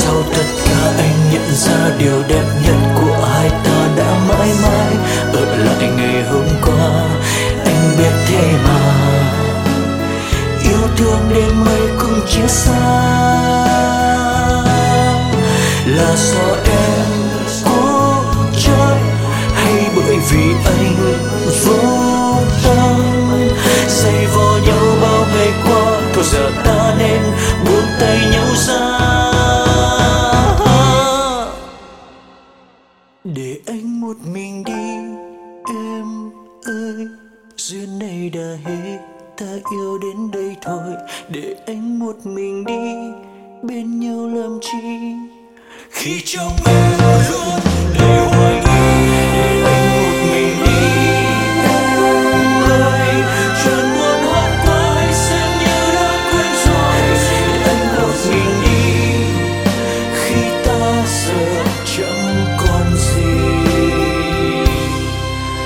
sau tất cả anh nhận ra điều đẹp nhất của hai ta đã mãi mãi ở lại ngày hôm qua. Anh biết thế mà, yêu thương đến mấy cũng chia xa, là do em cố chấp hay bởi vì anh vô tâm dày vò nhau bao ngày qua. Thôi giờ ta nên buông tay nhau ra, để anh một mình đi em ơi. Duyên này đã hết, ta yêu đến đây thôi. Để anh một mình đi, bên nhau làm chi khi trong em luôn